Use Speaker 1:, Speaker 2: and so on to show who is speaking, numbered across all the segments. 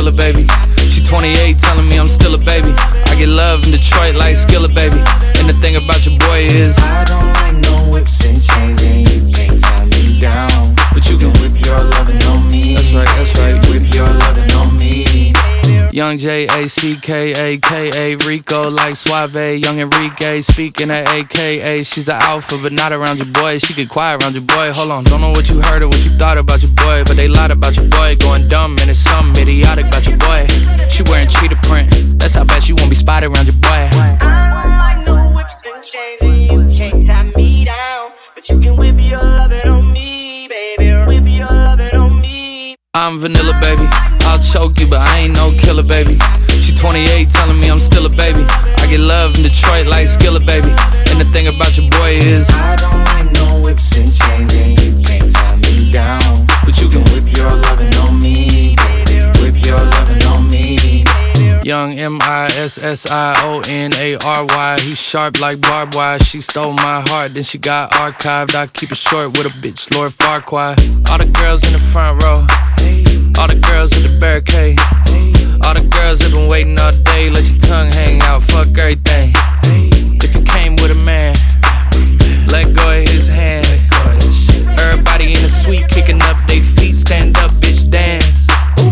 Speaker 1: killer, baby. She 28, telling me I'm still a baby. I get love in Detroit like Skillet, baby. And the thing about your boy is
Speaker 2: I don't like no whips and chains, and you can't tie me down. But you can whip your lovin' on me.
Speaker 1: That's right, that's right.
Speaker 2: Whip your lovin' on me.
Speaker 1: Young J-A-C-K-A-K-A, Rico like Suave, Young Enrique, speaking at AKA. She's an alpha, but not around your boy. She get quiet around your boy. Hold on, don't know what you heard or what you thought about your boy, but they lied about your boy. Going dumb, and it's something idiotic about your boy. She wearing cheetah print, that's how bad she won't be spotted around your boy.
Speaker 3: I don't like no whips and chains, and you can't tie me down. But you can whip your lovin' on me, baby. Whip your lovin' on me.
Speaker 1: I'm vanilla, baby. I'll choke you, but I ain't no killer, baby. She 28, telling me I'm still a baby. I get love in Detroit like Skillet, baby. And the thing about your boy is
Speaker 2: I don't like no whips and chains, and you can't tie me down.
Speaker 1: but you can
Speaker 2: Whip your lovin' on me, baby. Whip your lovin' on me.
Speaker 1: Young M-I-S-S-I-O-N-A-R-Y. He sharp like barbed wire. She stole my heart, then she got archived. I keep it short with a bitch, Lord Farquaad. All the girls in the front row, all the girls at the barricade, all the girls that been waiting all day. Let your tongue hang out, fuck everything. If you came with a man, let go of his hand. Everybody in the suite kicking up they feet. Stand up, bitch, dance.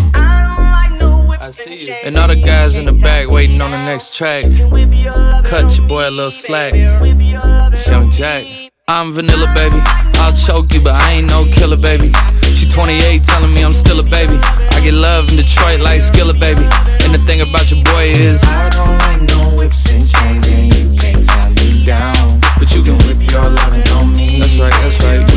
Speaker 1: And all the guys in the back waiting on the next track. Cut your boy a little slack. It's Young Jack. I'm vanilla, baby. I'll choke you, but I ain't no killer, baby. She 28, telling me I'm still a baby. I get love in Detroit like Skillet, baby. And the thing about your boy is
Speaker 2: I don't like no whips and chains, and you can't tie me down.
Speaker 1: but you can
Speaker 2: Whip your lovin' on me.
Speaker 1: That's right, that's right.